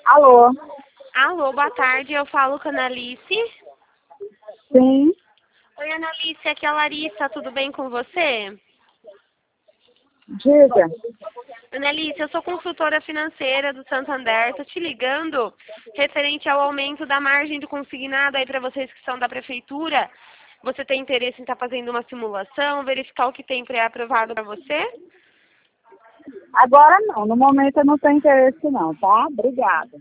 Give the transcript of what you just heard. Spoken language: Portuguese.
Alô? Alô, boa tarde, eu falo com a Analice. Sim, Oi, Analice, aqui é a Larissa, tudo bem com você? diga. Analice, eu sou consultora financeira do Santander, estou te ligando referente ao aumento da margem do consignado aí para vocês que são da prefeitura. Você tem interesse em estar fazendo uma simulação, verificar o que tem pré-aprovado para você? Agora não, no momento eu não tenho interesse não, tá? Obrigada.